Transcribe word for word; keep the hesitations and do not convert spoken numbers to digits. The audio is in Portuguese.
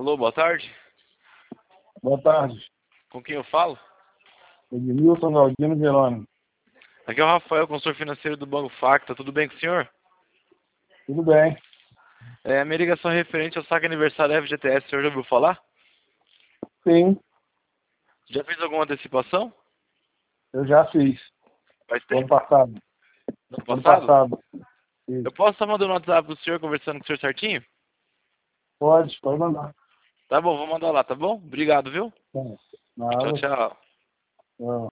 Alô, boa tarde. Boa tarde. Com quem eu falo? Edmilson Galdino Verônica. Aqui é o Rafael, consultor financeiro do Banco Facta. Tudo bem com o senhor? Tudo bem. É, a minha ligação é referente ao saque aniversário F G T S. O senhor já ouviu falar? Sim, Já fez alguma antecipação? eu já fiz. Faz Ano tempo? passado. No Ano passado? passado. Isso. Eu posso estar mandando um WhatsApp pro senhor, conversando com o senhor certinho? Pode, pode mandar. Tá bom, vou mandar lá, tá bom? Obrigado, viu? Sim. Tchau, Nada. tchau. Não.